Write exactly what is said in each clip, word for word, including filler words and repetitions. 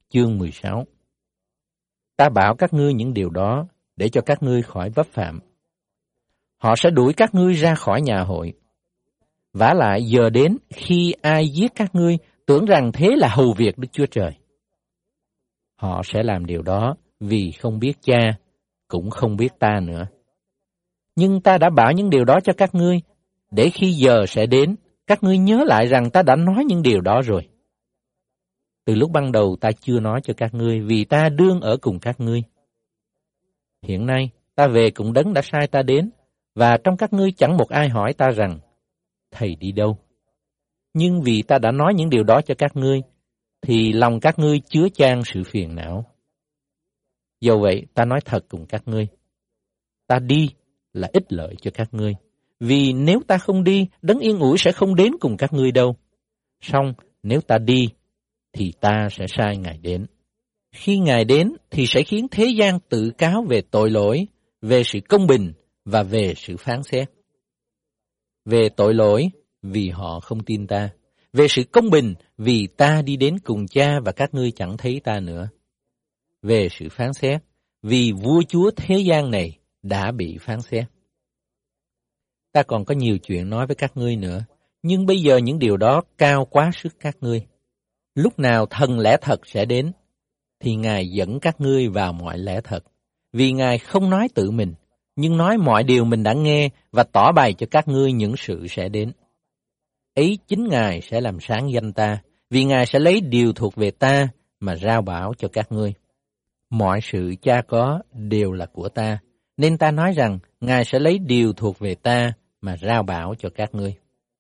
chương mười sáu. Ta bảo các ngươi những điều đó để cho các ngươi khỏi vấp phạm. Họ sẽ đuổi các ngươi ra khỏi nhà hội. Vả lại giờ đến khi ai giết các ngươi tưởng rằng thế là hầu việc Đức Chúa Trời. Họ sẽ làm điều đó vì không biết Cha, cũng không biết ta nữa. Nhưng ta đã bảo những điều đó cho các ngươi, để khi giờ sẽ đến, các ngươi nhớ lại rằng ta đã nói những điều đó rồi. Từ lúc ban đầu ta chưa nói cho các ngươi, vì ta đương ở cùng các ngươi. Hiện nay, ta về cùng Đấng đã sai ta đến, và trong các ngươi chẳng một ai hỏi ta rằng, Thầy đi đâu? Nhưng vì ta đã nói những điều đó cho các ngươi, thì lòng các ngươi chứa chan sự phiền não. Dầu vậy, ta nói thật cùng các ngươi, ta đi là ích lợi cho các ngươi, vì nếu ta không đi, Đấng yên ủi sẽ không đến cùng các ngươi đâu. Song nếu ta đi, thì ta sẽ sai Ngài đến. Khi Ngài đến, thì sẽ khiến thế gian tự cáo về tội lỗi, về sự công bình và về sự phán xét. Về tội lỗi, vì họ không tin ta. Về sự công bình, vì ta đi đến cùng Cha và các ngươi chẳng thấy ta nữa. Về sự phán xét, vì vua chúa thế gian này đã bị phán xét. Ta còn có nhiều chuyện nói với các ngươi nữa, nhưng bây giờ những điều đó cao quá sức các ngươi. Lúc nào thần lẽ thật sẽ đến, thì Ngài dẫn các ngươi vào mọi lẽ thật. Vì Ngài không nói tự mình, nhưng nói mọi điều mình đã nghe và tỏ bày cho các ngươi những sự sẽ đến. Ấy chính Ngài sẽ làm sáng danh ta, vì Ngài sẽ lấy điều thuộc về ta mà rao bảo cho các ngươi. Mọi sự Cha có đều là của ta, nên ta nói rằng Ngài sẽ lấy điều thuộc về ta mà rao bảo cho các ngươi.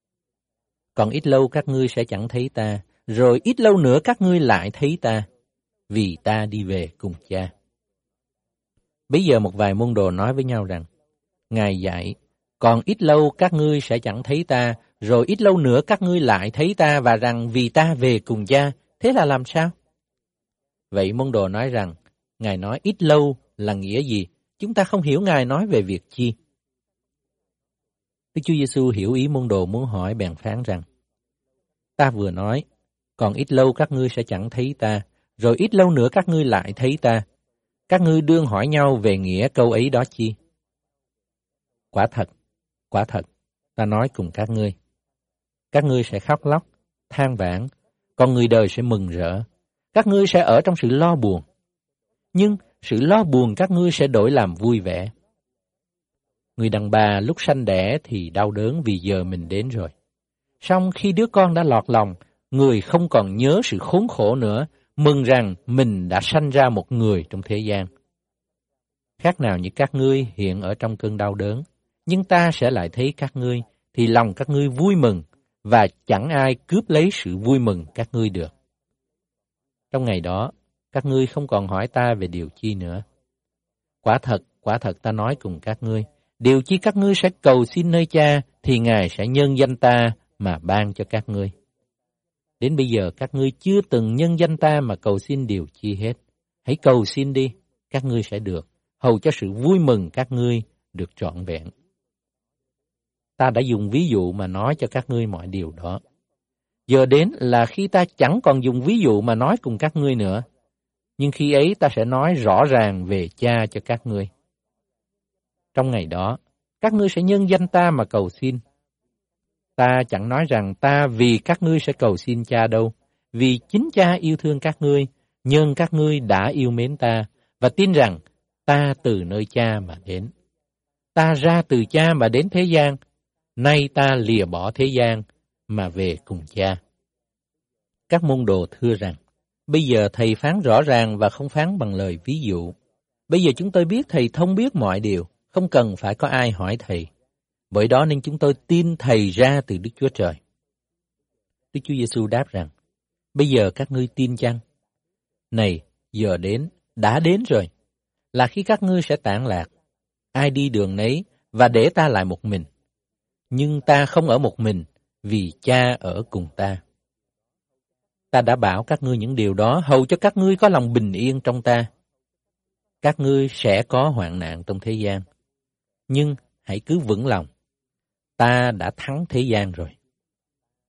Còn ít lâu các ngươi sẽ chẳng thấy ta, rồi ít lâu nữa các ngươi lại thấy ta, vì ta đi về cùng Cha. Bây giờ một vài môn đồ nói với nhau rằng, Ngài dạy, còn ít lâu các ngươi sẽ chẳng thấy ta, rồi ít lâu nữa các ngươi lại thấy ta, và rằng vì ta về cùng Cha, thế là làm sao? Vậy môn đồ nói rằng, Ngài nói ít lâu là nghĩa gì? Chúng ta không hiểu Ngài nói về việc chi. Đức Chúa Giêsu hiểu ý môn đồ muốn hỏi, bèn phán rằng, ta vừa nói, còn ít lâu các ngươi sẽ chẳng thấy ta, rồi ít lâu nữa các ngươi lại thấy ta. Các ngươi đương hỏi nhau về nghĩa câu ấy đó chi? Quả thật, quả thật, ta nói cùng các ngươi. Các ngươi sẽ khóc lóc, than vãn, còn người đời sẽ mừng rỡ. Các ngươi sẽ ở trong sự lo buồn. Nhưng sự lo buồn các ngươi sẽ đổi làm vui vẻ. Người đàn bà lúc sanh đẻ thì đau đớn vì giờ mình đến rồi. Song khi đứa con đã lọt lòng, người không còn nhớ sự khốn khổ nữa, mừng rằng mình đã sanh ra một người trong thế gian. Khác nào như các ngươi hiện ở trong cơn đau đớn, nhưng ta sẽ lại thấy các ngươi, thì lòng các ngươi vui mừng, và chẳng ai cướp lấy sự vui mừng các ngươi được. Trong ngày đó, các ngươi không còn hỏi ta về điều chi nữa. Quả thật, quả thật ta nói cùng các ngươi, điều chi các ngươi sẽ cầu xin nơi Cha, thì Ngài sẽ nhân danh ta mà ban cho các ngươi. Đến bây giờ các ngươi chưa từng nhân danh ta mà cầu xin điều chi hết. Hãy cầu xin đi, các ngươi sẽ được, hầu cho sự vui mừng các ngươi được trọn vẹn. Ta đã dùng ví dụ mà nói cho các ngươi mọi điều đó. Giờ đến là khi ta chẳng còn dùng ví dụ mà nói cùng các ngươi nữa, nhưng khi ấy ta sẽ nói rõ ràng về Cha cho các ngươi. Trong ngày đó, các ngươi sẽ nhân danh ta mà cầu xin. Ta chẳng nói rằng ta vì các ngươi sẽ cầu xin Cha đâu, vì chính Cha yêu thương các ngươi, nhân các ngươi đã yêu mến ta, và tin rằng ta từ nơi Cha mà đến. Ta ra từ Cha mà đến thế gian, nay ta lìa bỏ thế gian mà về cùng Cha. Các môn đồ thưa rằng, bây giờ Thầy phán rõ ràng và không phán bằng lời ví dụ. Bây giờ chúng tôi biết Thầy thông biết mọi điều, không cần phải có ai hỏi Thầy. Bởi đó nên chúng tôi tin Thầy ra từ Đức Chúa Trời. Đức Chúa Giêsu đáp rằng, bây giờ các ngươi tin chăng? Này, giờ đến, đã đến rồi, là khi các ngươi sẽ tản lạc. Ai đi đường nấy và để ta lại một mình. Nhưng ta không ở một mình, vì Cha ở cùng ta. Ta đã bảo các ngươi những điều đó, hầu cho các ngươi có lòng bình yên trong ta. Các ngươi sẽ có hoạn nạn trong thế gian. Nhưng hãy cứ vững lòng. Ta đã thắng thế gian rồi.